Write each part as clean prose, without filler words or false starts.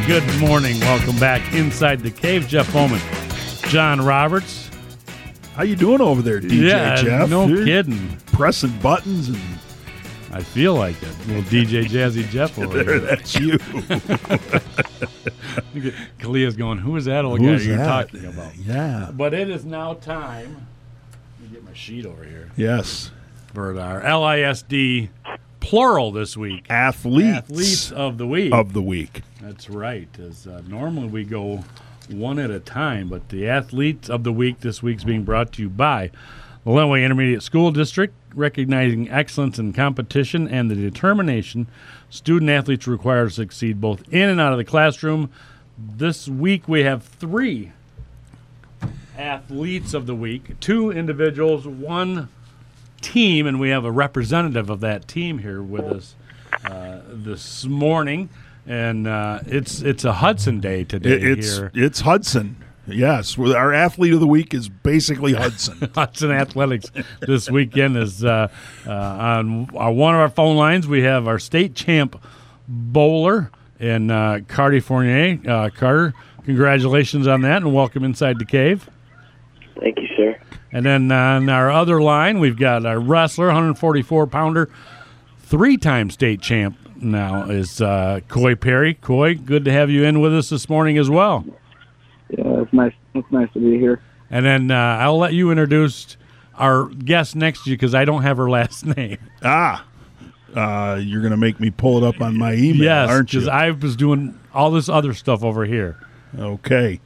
Good morning. Welcome back inside the cave. Jeff Bowman, John Roberts. How you doing over there, DJ Jeff? No kidding. Pressing buttons and I feel like it. Little DJ Jazzy Jeff over there. That's you. Kalia's going, who is that old guy you're talking about? Yeah. But it is now time. Let me get my sheet over here. Yes. For our LISD plural this week. Athletes of the week. Of the week. That's right. As normally we go one at a time, but the athletes of the week this week's being brought to you by the Lenawee Intermediate School District, recognizing excellence in competition and the determination student athletes require to succeed both in and out of the classroom. This week we have 3 athletes of the week, 2 individuals, 1 team, and we have a representative of that team here with us this morning. And it's a Hudson day today here. It's Hudson. Yes, our athlete of the week is basically Hudson. Hudson Athletics this weekend is on one of our phone lines. We have our state champ bowler in Carter Fournier. Carter, congratulations on that, and welcome inside the cave. Thank you, sir. And then on our other line, we've got our wrestler, 144-pounder, 3-time state champ now is Coy Perry. Coy, good to have you in with us this morning as well. Yeah, it's nice. It's nice to be here. And then I'll let you introduce our guest next to you because I don't have her last name. You're going to make me pull it up on my email, aren't you? Yes, because I was doing all this other stuff over here. Okay.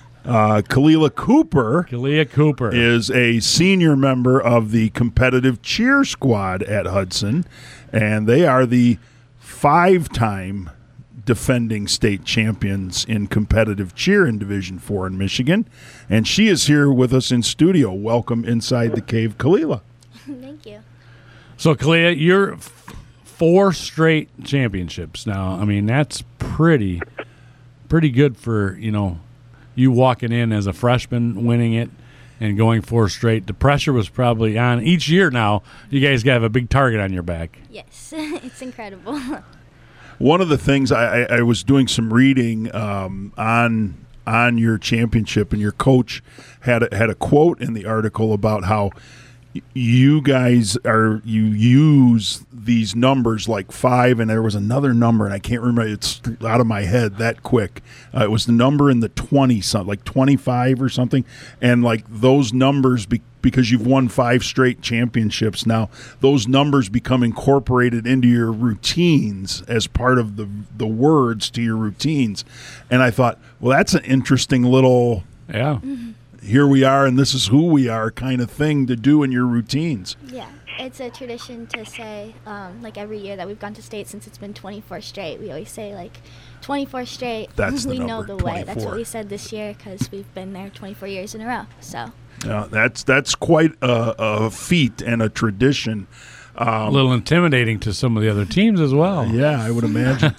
Kalia Cooper is a senior member of the competitive cheer squad at Hudson, and they are the 5-time defending state champions in competitive cheer in Division 4 in Michigan. And she is here with us in studio. Welcome inside the cave, Kalia. Thank you. So, Kalia, you're 4 straight championships now. I mean, that's pretty good for, you walking in as a freshman, winning it, and going 4 straight. The pressure was probably on. Each year now, you guys got to have a big target on your back. Yes, it's incredible. One of the things I was doing some reading on your championship, and your coach had a quote in the article about how you guys you use these numbers like 5, and there was another number, and I can't remember. It's out of my head that quick. It was the number in the 20 something, like 25 or something, and like those numbers because you've won 5 straight championships now, those numbers become incorporated into your routines as part of the words to your routines. And I thought, well, that's an interesting little here we are and this is who we are kind of thing to do in your routines. Yeah, it's a tradition to say, like every year that we've gone to state since it's been 24 straight, we always say like 24 straight. That's the we number, know the 24. way. That's what we said this year because we've been there 24 years in a row. So. That's quite a feat and a tradition. A little intimidating to some of the other teams as well. Yeah, I would imagine.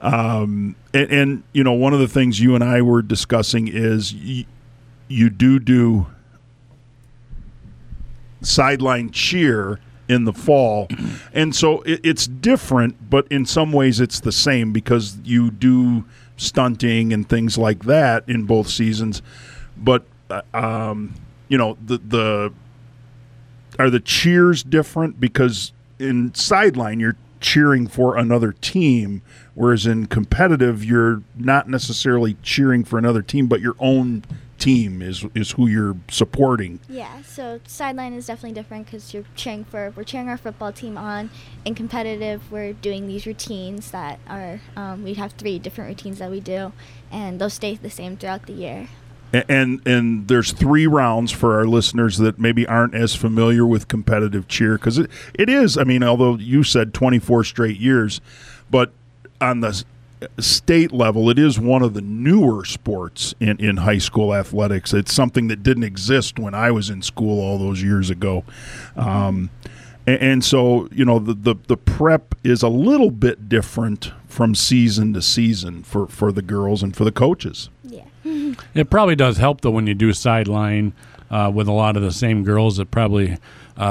and one of the things you and I were discussing is you do sideline cheer in the fall. And so it's different, but in some ways it's the same because you do stunting and things like that in both seasons. But are the cheers different? Because in sideline you're cheering for another team, whereas in competitive you're not necessarily cheering for another team, but your own team is who you're supporting. Yeah, so sideline is definitely different because we're cheering our football team on. In competitive, we're doing these routines that are we have 3 different routines that we do, and those stay the same throughout the year. And there's 3 rounds for our listeners that maybe aren't as familiar with competitive cheer, because it is, I mean, although you said 24 straight years, but on the state level, it is one of the newer sports in high school athletics. It's something that didn't exist when I was in school all those years ago. And so, the prep is a little bit different from season to season for the girls and for the coaches. Yeah. It probably does help, though, when you do sideline with a lot of the same girls that probably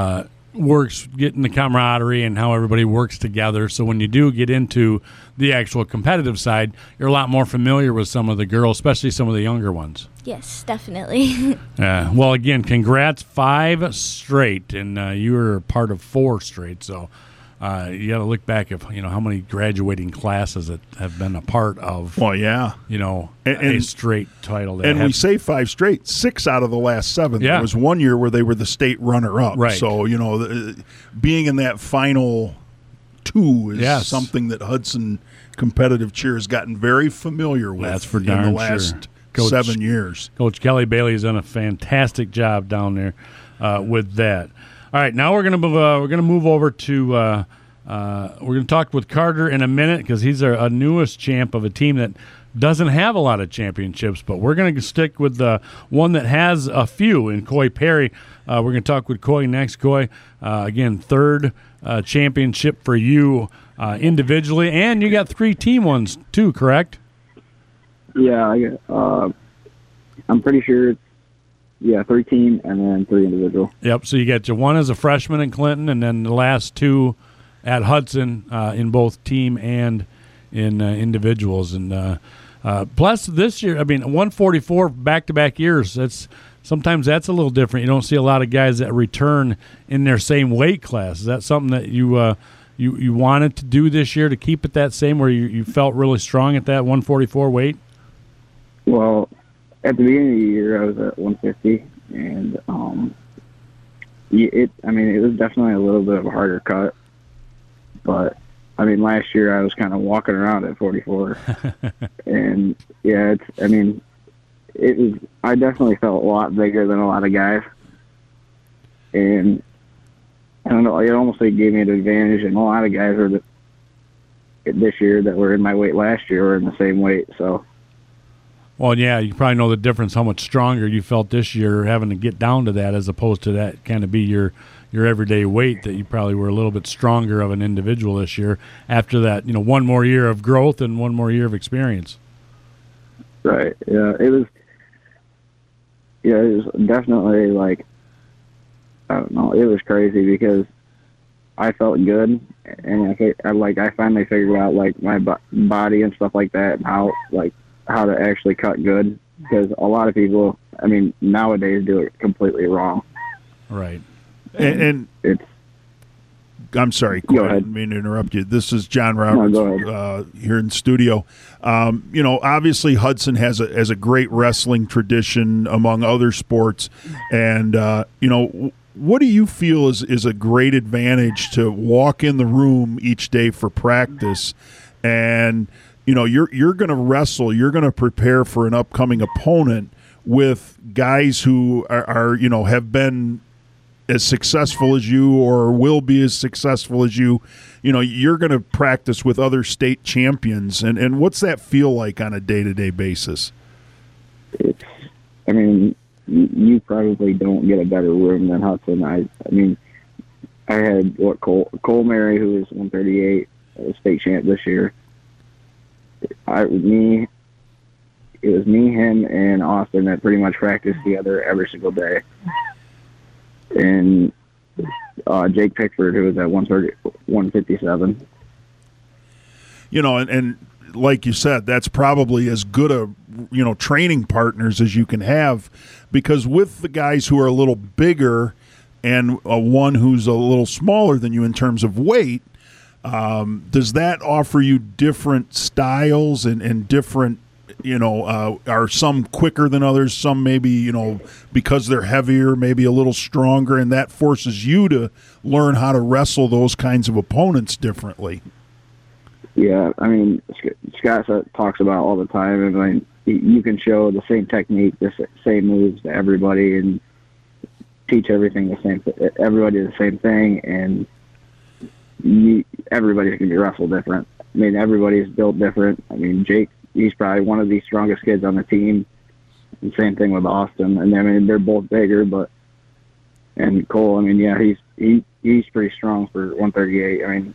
works, getting the camaraderie and how everybody works together. So when you do get into the actual competitive side, you're a lot more familiar with some of the girls, especially some of the younger ones. Yes, definitely. Well, again, congrats, 5 straight, and you were part of 4 straight. So you got to look back at how many graduating classes that have been a part of. Well, yeah, a straight title. And we say 5 straight, 6 out of the last 7. Yeah. There was one year where they were the state runner-up. Right. So being in that final 2 is Yes. something that Hudson competitive cheer has gotten very familiar with. That's for in darn the last sure. Coach- 7 years. Coach Kelly Bailey has done a fantastic job down there with that. All right, now we're gonna move over to we're gonna talk with Carter in a minute because he's a newest champ of a team that doesn't have a lot of championships, but we're gonna stick with the one that has a few in Coy Perry. We're gonna talk with Coy next. Coy, again, 3rd championship for you individually, and you got 3 team ones too, correct? Yeah, I'm pretty sure it's 3 team and then 3 individual. Yep. So you got your 1 as a freshman in Clinton, and then the last 2 at Hudson in both team and in individuals. And plus this year, 144 back-to-back years. Sometimes that's a little different. You don't see a lot of guys that return in their same weight class. Is that something that you wanted to do this year to keep it that same, where you felt really strong at that 144 weight? Well, at the beginning of the year, I was at 150, and it was definitely a little bit of a harder cut. But last year I was kind of walking around at 44, and I definitely felt a lot bigger than a lot of guys, and I don't know, it almost gave me an advantage. And a lot of guys this year that were in my weight last year were in the same weight, so. Well, yeah, you probably know the difference, how much stronger you felt this year having to get down to that as opposed to that kind of be your everyday weight, that you probably were a little bit stronger of an individual this year after that, 1 more year of growth and 1 more year of experience. Right. Yeah, it was definitely like, I don't know, it was crazy because I felt good, and I finally figured out like my body and stuff like that, and how to actually cut good, because a lot of people, nowadays do it completely wrong. Right. And it's. I'm sorry, Go ahead. I didn't mean to interrupt you. This is John Roberts here in studio. Obviously Hudson has a great wrestling tradition among other sports, and what do you feel is a great advantage to walk in the room each day for practice, and you're going to wrestle, you're going to prepare for an upcoming opponent with guys who are have been as successful as you or will be as successful as you. You're going to practice with other state champions, and what's that feel like on a day-to-day basis? It's, you probably don't get a better room than Hudson. I had Cole Mary, who was 138, state champ this year. It was me, him, and Austin that pretty much practiced together every single day. And Jake Pickford, who was at 157. And like you said, that's probably as good a training partners as you can have, because with the guys who are a little bigger and one who's a little smaller than you in terms of weight, does that offer you different styles and different, are some quicker than others, some maybe, because they're heavier, maybe a little stronger, and that forces you to learn how to wrestle those kinds of opponents differently? Yeah, Scott talks about all the time, and you can show the same technique, the same moves to everybody, and teach everybody the same thing, and everybody's going to be wrestled different. Everybody's built different. Jake, he's probably one of the strongest kids on the team. And same thing with Austin. And they're both bigger, and Cole, he's pretty strong for 138.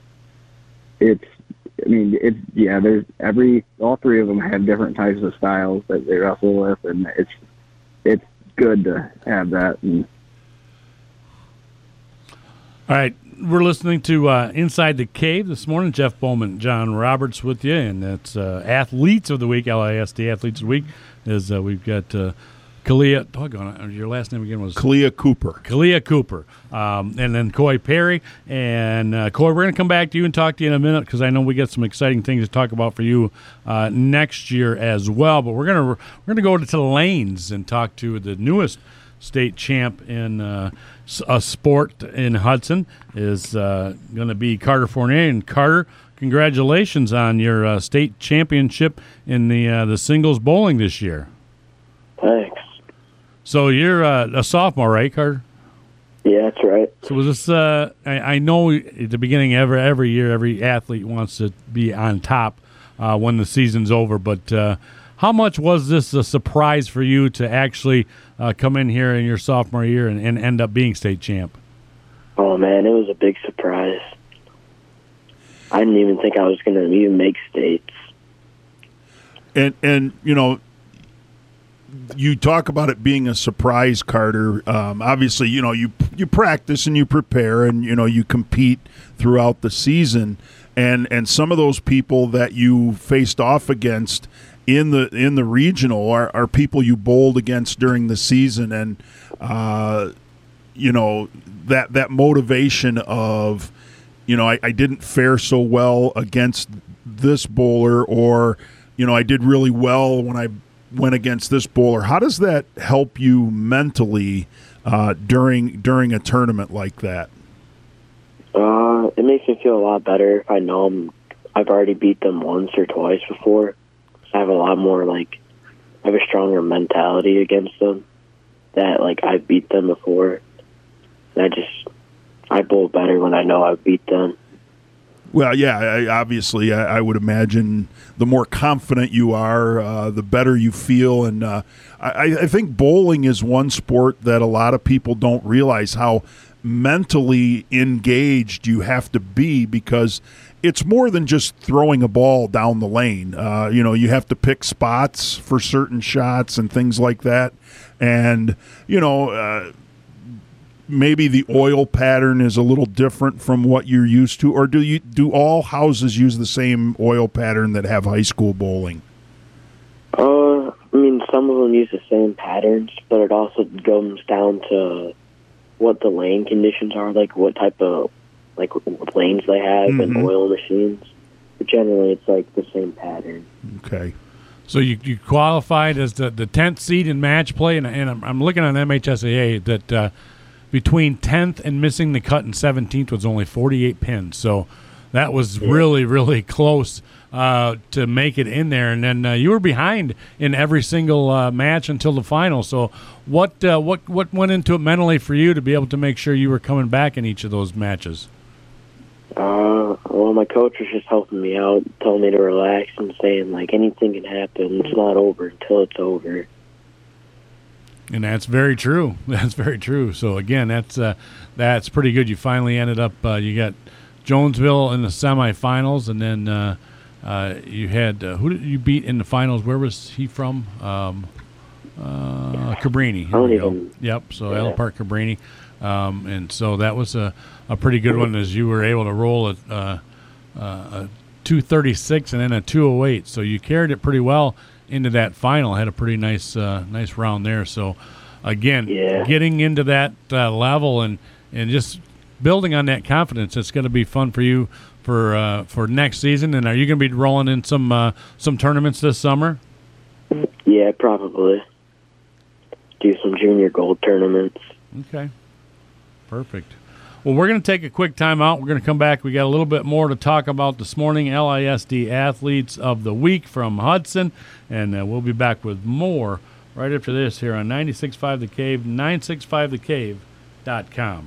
All 3 of them have different types of styles that they wrestle with, and it's good to have that. And All right, we're listening to Inside the Cave this morning. Jeff Bowman, John Roberts with you, and that's Athletes of the Week, LISD Athletes of the Week. We've got Kalia, your last name again was? Kalia Cooper. Kalia Cooper. And then Coy Perry. And Coy, we're going to come back to you and talk to you in a minute because I know we got some exciting things to talk about for you next year as well. But we're gonna go to the lanes and talk to the newest state champ in a sport in Hudson is going to be Carter Fournier. And Carter, congratulations on your state championship in the singles bowling this year. Thanks. So you're a sophomore, right, Carter? Yeah, that's right. So was this? I know at the beginning every year, every athlete wants to be on top when the season's over. But how much was this a surprise for you to actually come in here in your sophomore year and end up being state champ? Oh man, it was a big surprise. I didn't even think I was going to even make states. And you know, you talk about it being a surprise, Carter. Obviously, you know, you practice and you prepare and, you know, you compete throughout the season. And some of those people that you faced off against in the regional are people you bowled against during the season. And, you know, that motivation of, you know, I didn't fare so well against this bowler, or, you know, I did really well when I went against this bowler. How does that help you mentally during a tournament like that? It makes me feel a lot better if I know I've already beat them once or twice before. I have a lot more, I have a stronger mentality against them that, I beat them before. And I bowl better when I know I beat them. Well, yeah, obviously, I would imagine the more confident you are, the better you feel. And I think bowling is one sport that a lot of people don't realize how mentally engaged you have to be, because it's more than just throwing a ball down the lane. You know, you have to pick spots for certain shots and things like that. And, you know, maybe the oil pattern is a little different from what you're used to, or do all houses use the same oil pattern that have high school bowling? I mean, some of them use the same patterns, but it also comes down to what the lane conditions are, what type of lanes they have and oil machines. But generally, it's the same pattern. Okay. So you qualified as the 10th seed in match play, and I'm looking on MHSAA that between 10th and missing the cut in 17th was only 48 pins. So that was really, really close to make it in there. And then you were behind in every single match until the final. So what went into it mentally for you to be able to make sure you were coming back in each of those matches? Well, my coach was just helping me out, telling me to relax and saying, anything can happen. It's not over until it's over. And that's very true. That's very true. So, again, that's pretty good. You finally ended up you got Jonesville in the semifinals, and then you had who did you beat in the finals? Where was he from? Cabrini. Here we go. Yep, so Allen Park Cabrini. And so that was a pretty good one, as you were able to roll a 236 and then a 208. So you carried it pretty well into that final. Had a pretty nice round there. So again, getting into that level and just building on that confidence, it's going to be fun for you for next season. And are you going to be rolling in some tournaments this summer? Yeah, probably. Do some junior gold tournaments. Okay. Perfect. Well, we're going to take a quick time out. We're going to come back. We got a little bit more to talk about this morning. LISD Athletes of the Week from Hudson. And we'll be back with more right after this here on 96.5 The Cave, 965thecave.com.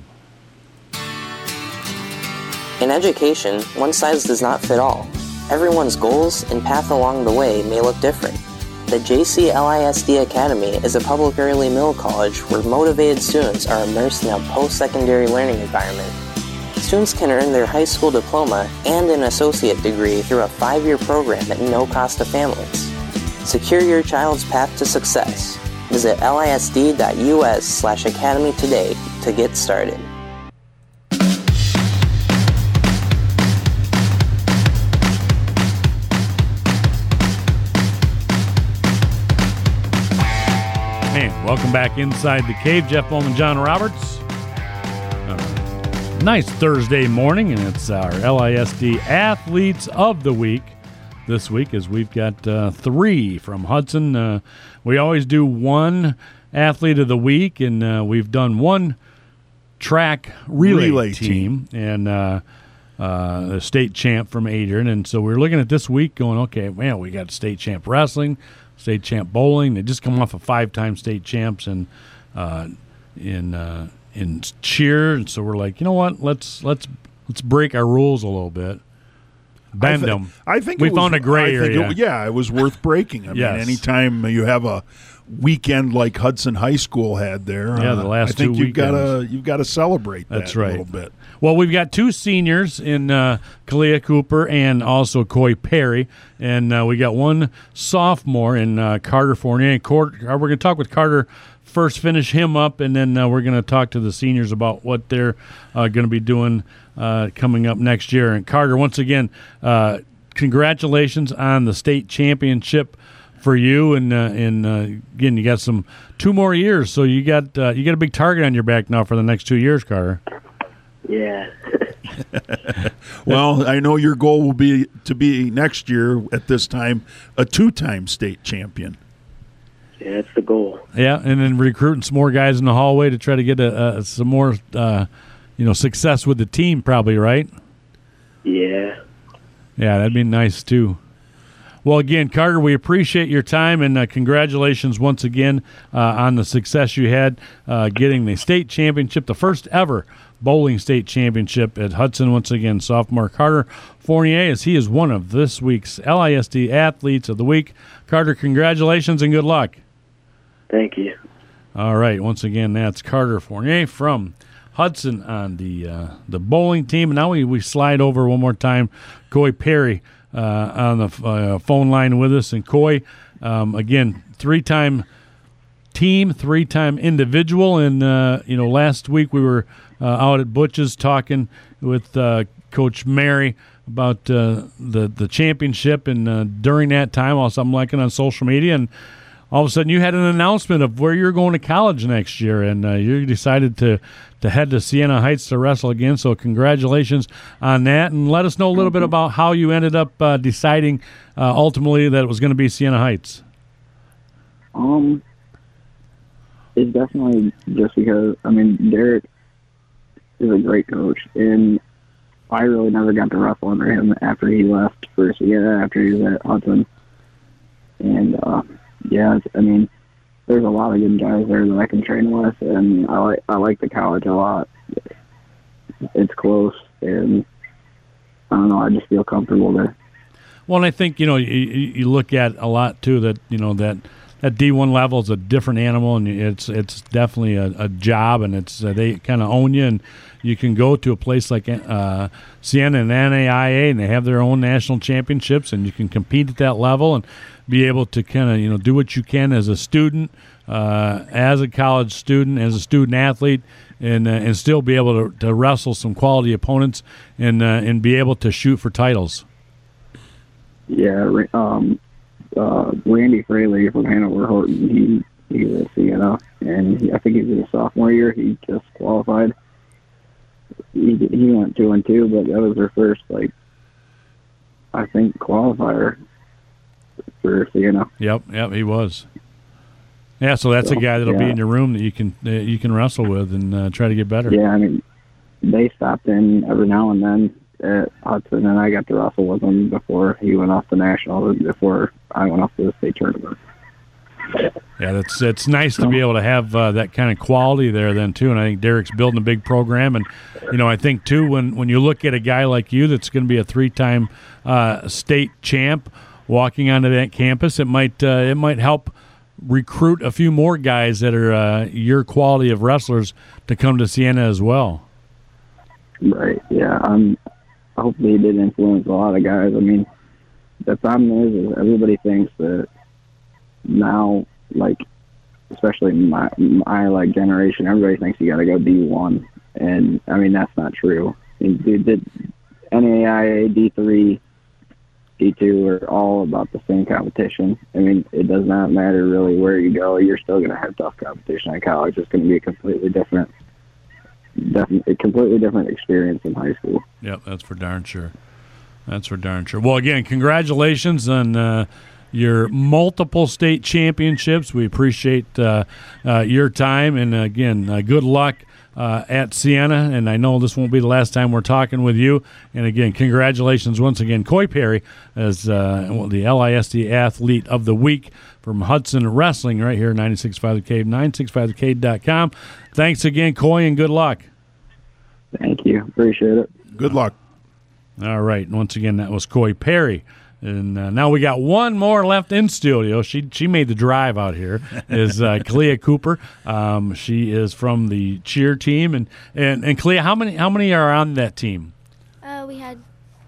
In education, one size does not fit all. Everyone's goals and path along the way may look different. The JCLISD Academy is a public early middle college where motivated students are immersed in a post-secondary learning environment. Students can earn their high school diploma and an associate degree through a 5-year program at no cost to families. Secure your child's path to success. Visit lisd.us/academy today to get started. back inside the cave. Jeff Bowman, John Roberts. Nice Thursday morning, and it's our LISD Athletes of the Week this week, as we've got 3 from Hudson. We always do one Athlete of the Week, and we've done one track relay team, and a state champ from Adrian. And so we're looking at this week going, okay, man, we got state champ wrestling, state champ bowling. They just come off of 5-time state champs in cheer. And so we're like, you know what? Let's break our rules a little bit. Bend them. I think we found a gray area. It was worth breaking. I mean, anytime you have a weekend like Hudson High School had there, the last I think 2 weekends. you've got to celebrate that That's right. a little bit. Well, we've got 2 seniors in Kalia Cooper and also Coy Perry, and we got 1 sophomore in Carter Fournier. We're going to talk with Carter first, finish him up, and then we're going to talk to the seniors about what they're going to be doing coming up next year. And Carter, once again, congratulations on the state championship for you, and again, you got 2 more years, so you got a big target on your back now for the next 2 years, Carter. Yeah. Well, I know your goal will be to be next year at this time a 2-time state champion. Yeah, that's the goal. Yeah, and then recruiting some more guys in the hallway to try to get some more success with the team, probably, right? Yeah. Yeah, that'd be nice too. Well, again, Carter, we appreciate your time, and congratulations once again on the success you had getting the state championship, the first ever bowling state championship at Hudson. Once again, sophomore Carter Fournier, as he is one of this week's LISD Athletes of the Week. Carter, congratulations and good luck. Thank you. All right, once again, that's Carter Fournier from Hudson on the bowling team. And now we slide over one more time, Coy Perry on the phone line with us. And Coy, again, 3-time team, 3-time individual. And, last week we were out at Butch's talking with Coach Mary about the championship. And during that time, also I'm liking on social media, and all of a sudden you had an announcement of where you're going to college next year, and you decided to head to Siena Heights to wrestle again. So congratulations on that, and let us know a little bit about how you ended up deciding ultimately that it was going to be Siena Heights. It's definitely just because, Derek is a great coach, and I really never got to wrestle under him after he left for Siena, after he was at Hudson. And, there's a lot of good guys there that I can train with, and I like the college a lot. It's close, and I don't know, I just feel comfortable there. Well, and I think, you look at a lot, too, that, that D1 level is a different animal, and it's definitely a job, and it's they kind of own you, and you can go to a place like Siena and NAIA, and they have their own national championships, and you can compete at that level and be able to kind of do what you can as a student, as a college student, as a student athlete, and still be able to wrestle some quality opponents and be able to shoot for titles. Yeah, Randy Fraley from Hanover Horton, he was at Siena, and I think he was a sophomore year. He just qualified. He went 2-2, but that was their first, qualifier for Siena. Yep, he was. Yeah, so that's a guy that'll be in your room that you can wrestle with and try to get better. Yeah, they stopped in every now and then at Hudson, and I got to wrestle with him before he went off to nationals, before I went off to the state tournament. Yeah, it's nice to be able to have that kind of quality there then too, and I think Derek's building a big program, and I think too when you look at a guy like you that's going to be a 3-time state champ walking onto that campus, it might help recruit a few more guys that are your quality of wrestlers to come to Siena as well. Right. Yeah. Hopefully he did influence a lot of guys. The problem is everybody thinks that now, especially my generation, everybody thinks you got to go D1, and that's not true. The NAIA D3 D2 are all about the same competition. I mean, it does not matter really where you go. You're still going to have tough competition at college. It's going to be a completely different experience in high school. Yep, that's for darn sure. That's for darn sure. Well, again, congratulations on your multiple state championships. We appreciate your time, and again, good luck at Siena. And I know this won't be the last time we're talking with you. And again, congratulations once again, Coy Perry, as the LISD Athlete of the Week from Hudson Wrestling right here, 96.5 The Cave, 965thecave.com. Thanks again, Coy, and good luck. Thank you. Appreciate it. Good luck. All right. And once again, that was Coy Perry. And now we got one more left in studio. She made the drive out here. Is Clea Cooper? She is from the cheer team. And Clea, how many are on that team? We had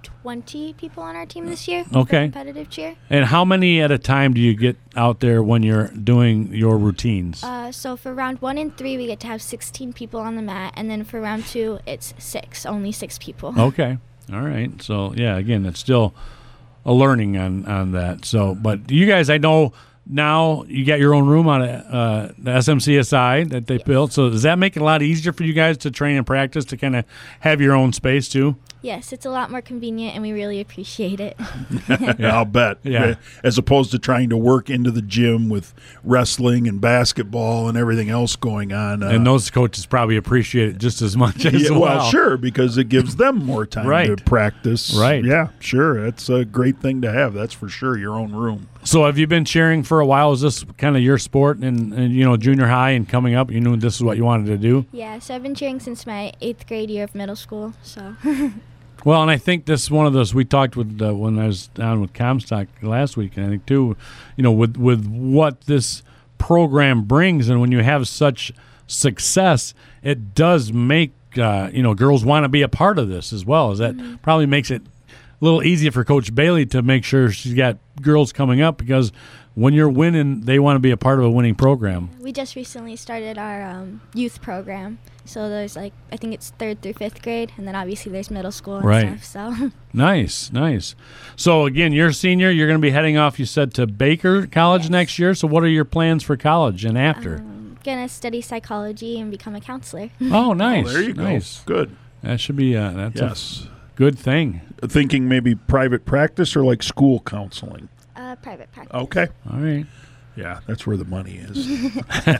20 people on our team this year. Okay. For competitive cheer. And how many at a time do you get out there when you're doing your routines? So for round 1 and 3, we get to have 16 people on the mat, and then for round 2, it's only 6 people. Okay. All right. So yeah, again, it's still a learning on that. So, but you guys, I know now you got your own room on the SMCSI that they built. So does that make it a lot easier for you guys to train and practice, to kind of have your own space too? Yes, it's a lot more convenient, and we really appreciate it. Yeah, I'll bet. Yeah. As opposed to trying to work into the gym with wrestling and basketball and everything else going on. And those coaches probably appreciate it just as much as yeah, well. Well, sure, because it gives them more time Right. to practice. Right. Yeah, sure. That's a great thing to have. That's for sure, your own room. So have you been cheering for a while? Is this kind of your sport and junior high and coming up? You knew this is what you wanted to do? Yeah, so I've been cheering since my 8th grade year of middle school. So. Well, and I think this is one of those we talked with when I was down with Comstock last week, and I think too, with what this program brings, and when you have such success, it does make girls want to be a part of this as well. As that probably makes it a little easier for Coach Bailey to make sure she's got girls coming up, because when you're winning, they want to be a part of a winning program. We just recently started our youth program. So there's I think it's 3rd through 5th grade, and then obviously there's middle school and Right. stuff. So Nice. So again, you're a senior. You're going to be heading off, you said, to Baker College Yes. next year. So what are your plans for college and after? gonna study psychology and become a counselor. Oh, nice. Oh, there you nice. go. Good. That should be that's Yes. a good thing. Thinking maybe private practice or like school counseling. Private practice. Okay. All right. Yeah, that's where the money is.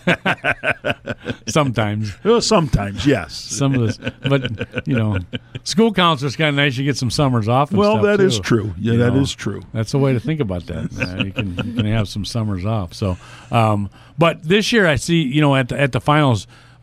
Sometimes. Well, sometimes, yes. Some of this, but school counselor's kind of nice. You get some summers off. And Well, stuff, that is too. true. Yeah, You that know, is true. That's a way to think about that. You can have some summers off. So, but this year I see, at the finals,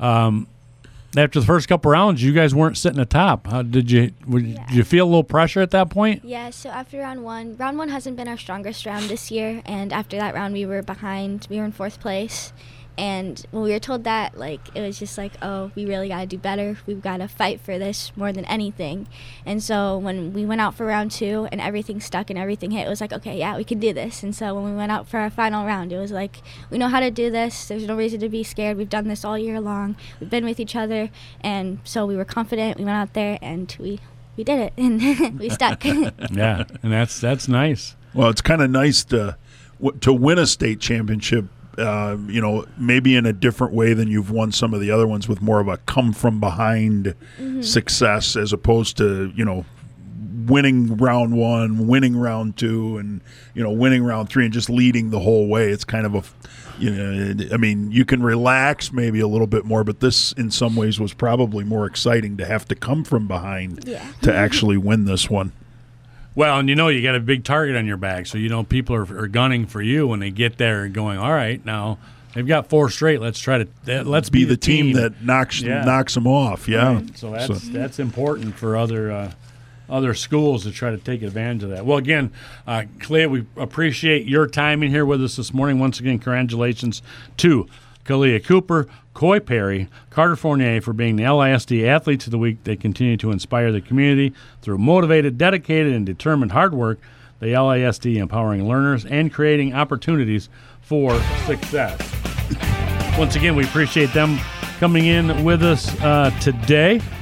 after the first couple rounds, you guys weren't sitting atop. How did you? Did you feel a little pressure at that point? Yeah, so after round one hasn't been our strongest round this year, and after that round we were behind. We were in 4th place, and when we were told that, it was just oh, we really got to do better. We've got to fight for this more than anything. And so when we went out for round 2 and everything stuck and everything hit, it was okay, yeah, we can do this. And so when we went out for our final round, it was we know how to do this. There's no reason to be scared. We've done this all year long. We've been with each other, and so we were confident. We went out there and we did it, and we stuck. Yeah, and that's nice. Well, it's kind of nice to win a state championship. Maybe in a different way than you've won some of the other ones, with more of a come from behind success, as opposed to winning round 1, winning round 2, and winning round 3 and just leading the whole way. It's kind of you can relax maybe a little bit more, but this in some ways was probably more exciting to have to come from behind to actually win this one. Well, and you got a big target on your back, so people are gunning for you when they get there and going, all right, now they've got 4 straight. Let's try to let's be the team that knocks them off. Yeah, right. So that's important for other schools to try to take advantage of that. Well, again, Clea, we appreciate your time in here with us this morning. Once again, congratulations to Clea Cooper, Coy Perry, Carter Fournier for being the LISD Athletes of the Week. They continue to inspire the community through motivated, dedicated, and determined hard work. The LISD empowering learners and creating opportunities for success. Once again, we appreciate them coming in with us today.